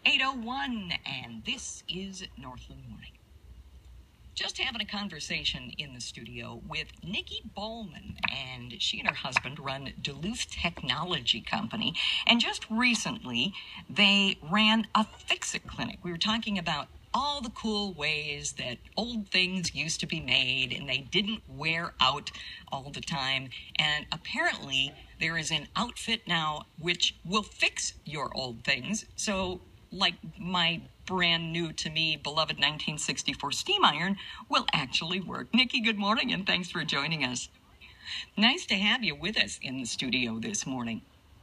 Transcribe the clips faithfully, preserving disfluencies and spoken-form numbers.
eight oh one, and this is Northland Morning. Just having a conversation in the studio with Nikki Bowman, and she and her husband run Duluth Technology Company, and just recently they ran a Fix-It clinic. We were talking about all the cool ways that old things used to be made and they didn't wear out all the time, and apparently there is an outfit now which will fix your old things. So like my brand new to me beloved nineteen sixty-four steam iron will actually work. Nikki, good morning, and thanks for joining us. Nice to have you with us in the studio this morning.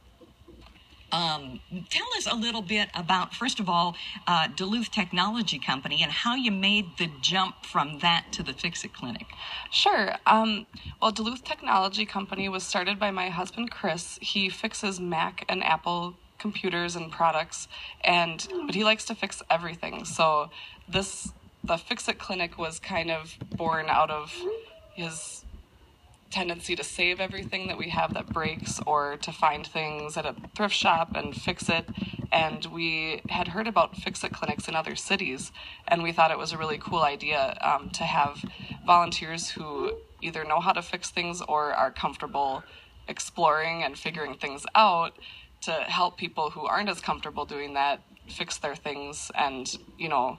Um, tell us a little bit about, first of all, uh, Duluth Technology Company and how you made the jump from that to the Fix-It Clinic. Sure. Um, well, Duluth Technology Company was started by my husband, Chris. He fixes Mac and Apple computers and products, and but he likes to fix everything. So this the Fix-It Clinic was kind of born out of his tendency to save everything that we have that breaks, or to find things at a thrift shop and fix it. And we had heard about Fix-It clinics in other cities, and we thought it was a really cool idea um, to have volunteers who either know how to fix things or are comfortable exploring and figuring things out to help people who aren't as comfortable doing that fix their things and, you know,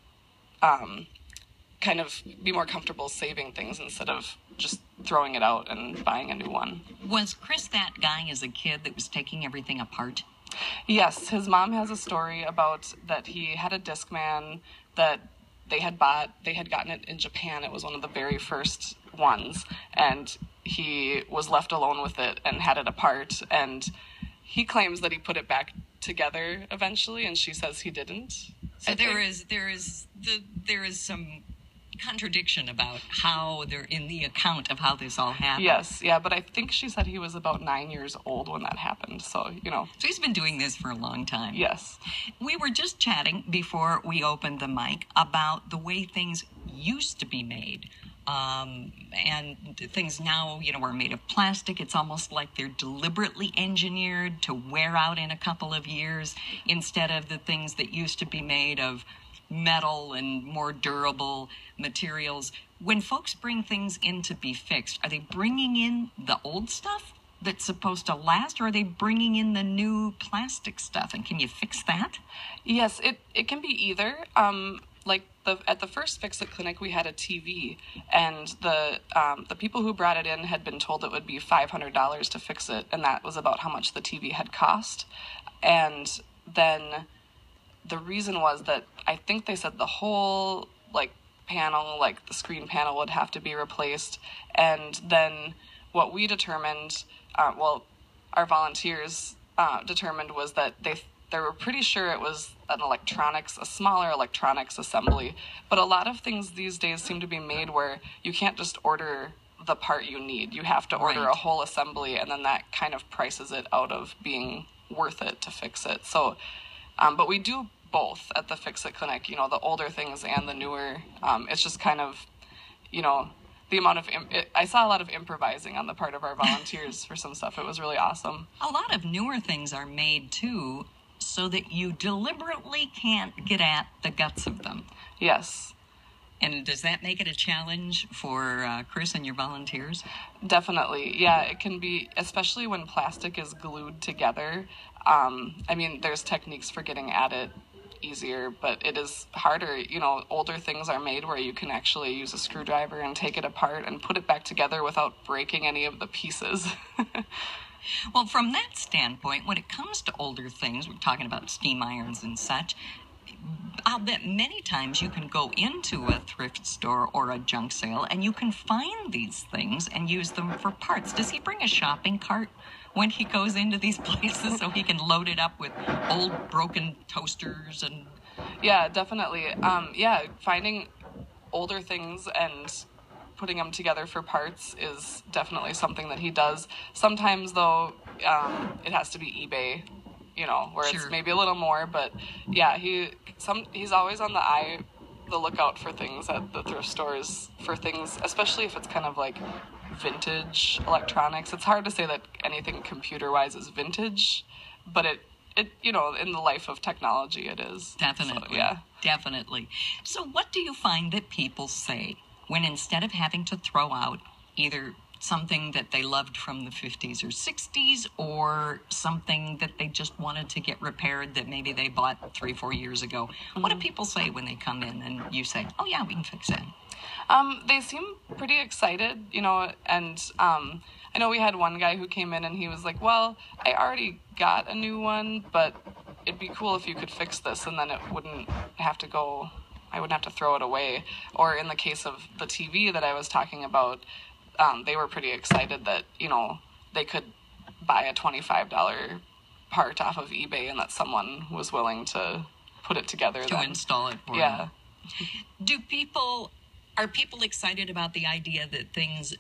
um, kind of be more comfortable saving things instead of just throwing it out and buying a new one. Was Chris that guy as a kid that was taking everything apart? Yes, his mom has a story about that he had a Discman that they had bought, they had gotten it in Japan. It was one of the very first ones, and he was left alone with it and had it apart, and he claims that he put it back together eventually, and she says he didn't. So there is there is the there is some contradiction about how they're in the account of how this all happened. Yes, yeah, but I think she said he was about nine years old when that happened, so, you know. So he's been doing this for a long time. Yes. We were just chatting before we opened the mic about the way things used to be made. Um, and things now, you know, are made of plastic. It's almost like they're deliberately engineered to wear out in a couple of years instead of the things that used to be made of metal and more durable materials. When folks bring things in to be fixed, are they bringing in the old stuff that's supposed to last, or are they bringing in the new plastic stuff? And can you fix that? Yes, it, it can be either. Um, like the at the first Fix-It clinic, we had a T V, and the um, the people who brought it in had been told it would be five hundred dollars to fix it, and that was about how much the T V had cost. And then the reason was that I think they said the whole like panel, like the screen panel, would have to be replaced. And then what we determined, uh, well, our volunteers uh, determined was that they they were pretty sure it was an electronics, a smaller electronics assembly. But a lot of things these days seem to be made where you can't just order the part you need. You have to order Right. a whole assembly, and then that kind of prices it out of being worth it to fix it. So, um, but we do both at the Fix-It clinic, you know, the older things and the newer. Um, it's just kind of, you know, the amount of, im- it, I saw a lot of improvising on the part of our volunteers for some stuff. It was really awesome. A lot of newer things are made, too, so that you deliberately can't get at the guts of them. Yes, And does that make it a challenge for uh, Chris and your volunteers? definitely. Yeah, it can be, especially when plastic is glued together. Um, I mean, there's techniques for getting at it easier, but it is harder. You know, older things are made where you can actually use a screwdriver and take it apart and put it back together without breaking any of the pieces. Well, from that standpoint, when it comes to older things, we're talking about steam irons and such, I'll bet many times you can go into a thrift store or a junk sale and you can find these things and use them for parts. Does he bring a shopping cart when he goes into these places so he can load it up with old broken toasters and... Yeah, definitely. Um, yeah, finding older things and putting them together for parts is definitely something that he does. Sometimes, though, um, it has to be eBay, you know, where Sure. it's maybe a little more. But yeah, he some he's always on the eye, the lookout for things at the thrift stores, for things, especially if it's kind of like vintage electronics. It's hard to say that anything computer-wise is vintage, but it it, you know, in the life of technology, it is. Definitely. So, yeah. Definitely. So what do you find that people say when instead of having to throw out either something that they loved from the fifties or sixties or something that they just wanted to get repaired that maybe they bought three, four years ago? Mm-hmm. What do people say when they come in and you say, oh, yeah, we can fix it? Um, they seem pretty excited, you know, and um, I know we had one guy who came in and he was like, well, I already got a new one, but it'd be cool if you could fix this, and then it wouldn't have to go, I wouldn't have to throw it away. Or in the case of the T V that I was talking about, um, they were pretty excited that, you know, they could buy a twenty-five dollars part off of eBay and that someone was willing to put it together. To then. install it for Yeah. them. Do people, are people excited about the idea that things...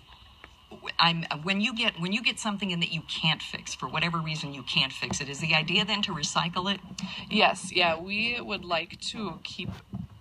I'm when you get when you get something in that you can't fix for whatever reason you can't fix it, is the idea then to recycle it? Yes, yeah, we would like to keep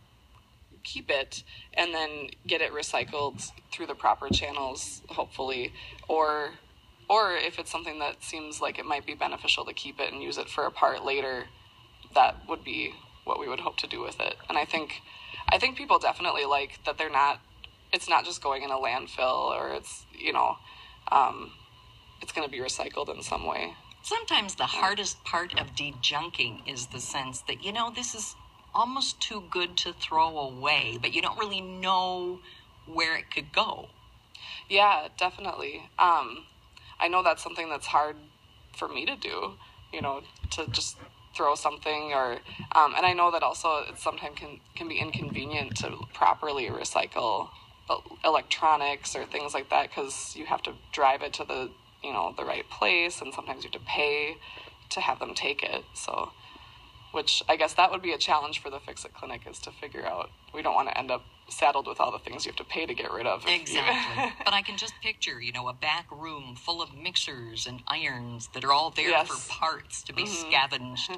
keep it and then get it recycled through the proper channels, hopefully, or or if it's something that seems like it might be beneficial to keep it and use it for a part later, that would be what we would hope to do with it. And I think I think people definitely like that they're not it's not just going in a landfill, or it's, you know, um, it's going to be recycled in some way. Sometimes the hardest part of dejunking is the sense that, you know, this is almost too good to throw away, but you don't really know where it could go. Yeah, definitely. Um, I know that's something that's hard for me to do, you know, to just throw something, or um, and I know that also it sometimes can, can be inconvenient to properly recycle electronics or things like that, because you have to drive it to the, you know, the right place, and sometimes you have to pay to have them take it. So, which I guess that would be a challenge for the Fix-It Clinic, is to figure out, we don't want to end up saddled with all the things you have to pay to get rid of. Exactly. But I can just picture, you know, a back room full of mixers and irons that are all there yes. for parts to be mm-hmm. scavenged.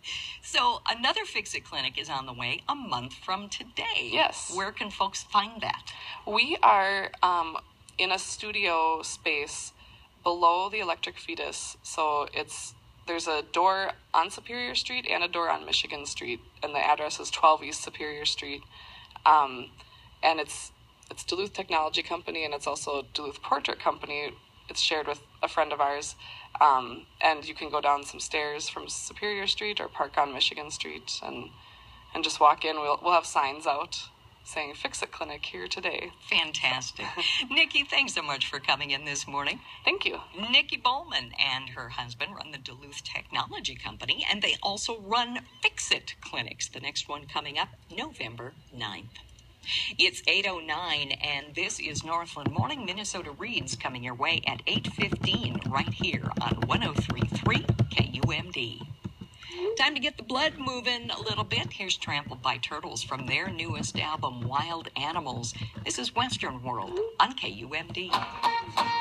So another Fix-It Clinic is on the way a month from today. Yes. Where can folks find that? We are um, in a studio space below the Electric Fetus. So it's there's a door on Superior Street and a door on Michigan Street, and the address is twelve East Superior Street. Um, and it's it's Duluth Technology Company, and it's also Duluth Portrait Company. It's shared with a friend of ours. Um, and you can go down some stairs from Superior Street or park on Michigan Street and and just walk in. We'll we'll have signs out saying Fix-It Clinic here today. Fantastic. Nikki, thanks so much for coming in this morning. Thank you. Nikki Bowman and her husband run the Duluth Technology Company, and they also run Fix-It Clinics. The next one coming up November ninth. It's eight oh nine, and this is Northland Morning. Minnesota Reads coming your way at eight fifteen right here on one oh three point three K U M D. Time to get the blood moving a little bit. Here's Trampled by Turtles from their newest album, Wild Animals. This is Western World on K U M D.